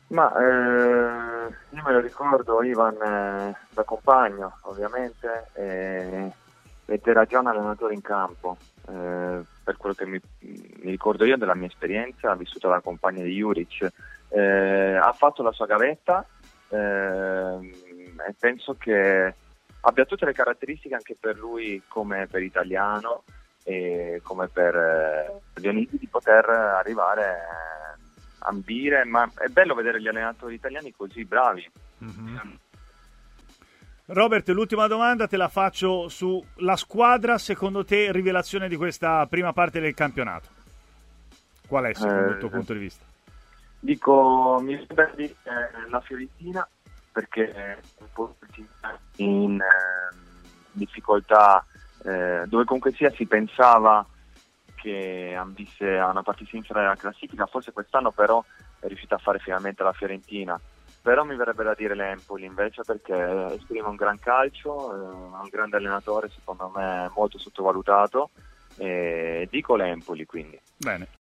Ma io me lo ricordo Ivan da compagno, ovviamente, ed era già un allenatore in campo. Per quello che mi ricordo io della mia esperienza, vissuta da compagno di Juric, ha fatto la sua gavetta e penso che abbia tutte le caratteristiche anche per lui, come per Italiano e come per Dionisi, di poter arrivare ambire, ma è bello vedere gli allenatori italiani così bravi. Mm-hmm. Robert, l'ultima domanda te la faccio sulla squadra, secondo te rivelazione di questa prima parte del campionato. Qual è secondo il tuo punto di vista? Dico, mi sembra di la Fiorentina, perché è un po' in difficoltà, dove comunque sia si pensava che ambisse a una partita inferiore alla classifica, forse quest'anno però è riuscita a fare finalmente la Fiorentina. Però mi verrebbe da dire l'Empoli invece, perché esprime un gran calcio, è un grande allenatore, secondo me molto sottovalutato, e dico l'Empoli quindi. Bene.